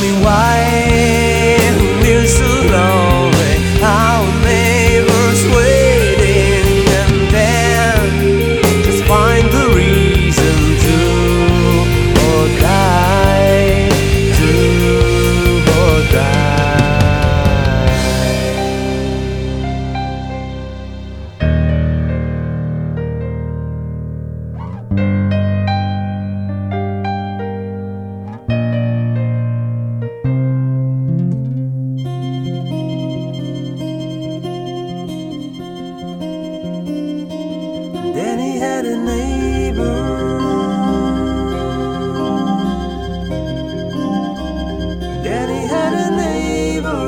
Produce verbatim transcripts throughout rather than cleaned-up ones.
me why we're so lonely. Our neighbors waiting, and then just find the reason to or die, to or die. Then he had a neighbor. Then he had a neighbor.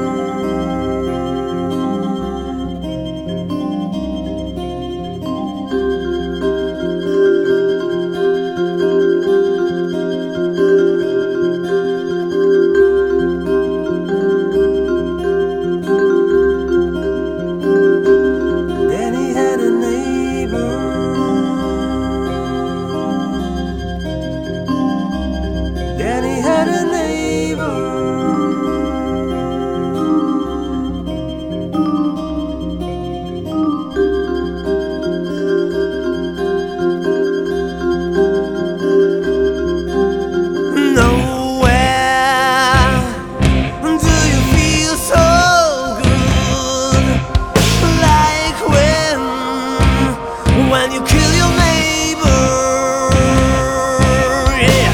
Then he had a neighbor. Then he had a neighbor. Nowhere do you feel so good like when when you kill your neighbor. Yeah.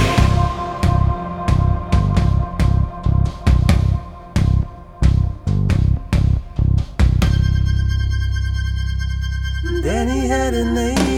Then he had a neighbor.